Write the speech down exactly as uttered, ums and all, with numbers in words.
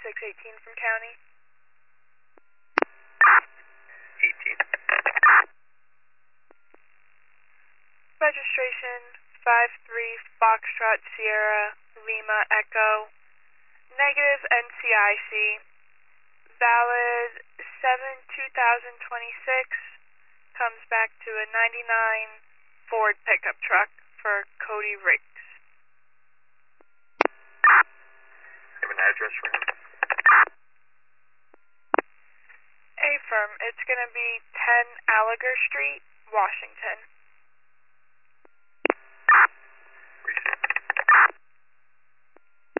six eighteen from county. eighteen. Registration five three Foxtrot Sierra Lima Echo. Negative N C I C. Valid seven two thousand twenty-six. Comes back to a ninety-nine Ford pickup truck for Cody Riggs. Have an address for him? Affirm. It's going to be ten Alliger Street, Washington.